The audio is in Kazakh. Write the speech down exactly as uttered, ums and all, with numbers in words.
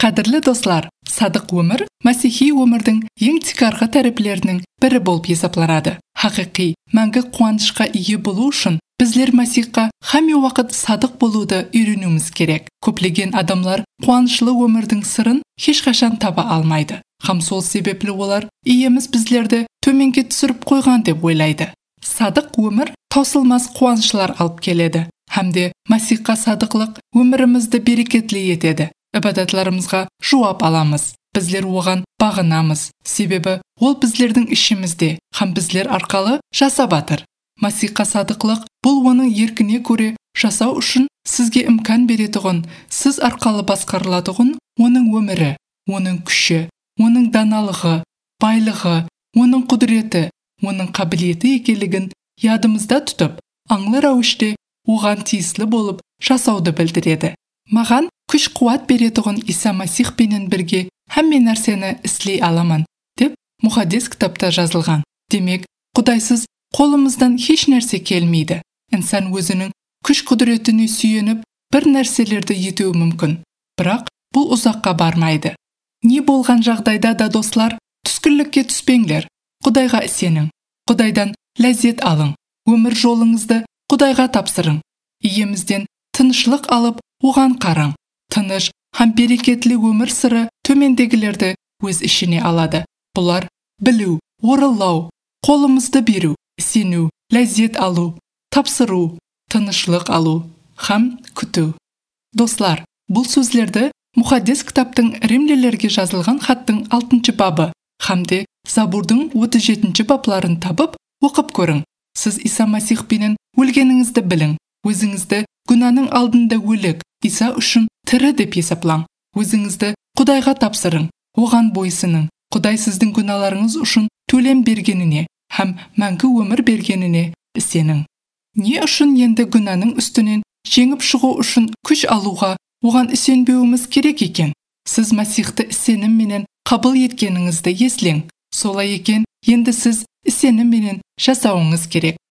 Қадірлі достар, садық өмір Мәсихи өмірдің ең тикарғы тәріплерінің бірі болып есепланады. Хақиқи, мәңгі қуанышқа ие болу үшін біздер Мәсихқа һәме уақыт садық болуды үйренуіміз керек. Көплеген адамлар қуанышлы өмірдің сырын ешқашан таба алмайды. Һәм сол себеплі олар иеміз біздерді төменге түсіріп қойған деп ойлайды. Садық өмір таусылмас қуанышлар алып келеді. Һәмде Мәсихқа садықлық өмірімізді берекетлі етеді. Ибадатларымызға жауап аламыз. Біздер оған бағынамыз. Себебі ол біздердің ішімізде, һәм біздер арқалы жасап жатыр. Мәсихқа садықлық бұл оның еркіне көре жасау үшін сізге имкан беретұғын, сіз арқалы басқарыладығын оның өмірі, оның күші, оның даналығы, байлығы, оның құдіреті, оның қабілеті екенлігін ядымызда тұтып, аңлы рәуіште оған тиесілі болып жасауды білдіреді. Маған күш қуат беретұғын Иса Масихпенен бірге һәмме нәрсені істей аламын, деп Мұхаддис кітапта жазылған. Демек, Құдайсыз қолымыздан еш нәрсе келмейді. Инсан өзінің күш құдіретіне сүйеніп, бір нәрселерді етуі мүмкін. Бірақ бұл ұзаққа бармайды. Не болған жағдайда да достар, түскілікке түспеңдер. Құдайға сенің. Құдайдан ләззет алың. Өмір жолыңызды Құдайға тапсырың. Иемізден тынышлық алып, оған қараң. Тыныш һәм берекетлі өмір сыры төмендегілерді өз ішіне алады. Бұлар білу, орылау, қолымызды беру, сену, ләззет алу, тапсыру, тынышлық алу, һәм күту. Достар, бұл сөздерді Мұхаддис кітаптың Римлілерге жазылған хаттың алтыншы бабы, һәмде Забурдың отыз жетінші бапларын табып, оқып көрің. Сіз Иса Масихпенен өлгеніңізді білің. Өзіңізді күнәнің алдында өлік, Иса үшін тірі деп есеплаң. Өзіңізді Құдайға тапсырың, оған бойсының. Құдай сіздің күнәларыңыз үшін төлем бергеніне, һәм мәңгі өмір бергеніне сенің. Не үшін енді күнәнің үстінен жеңіп шығу үшін күш алуға, оған сенбеуіміз керек екен? Сіз Масихты сенімменен қабыл еткеніңізді еслең. Солай екен, енді сіз сенімменен жасауыңыз керек.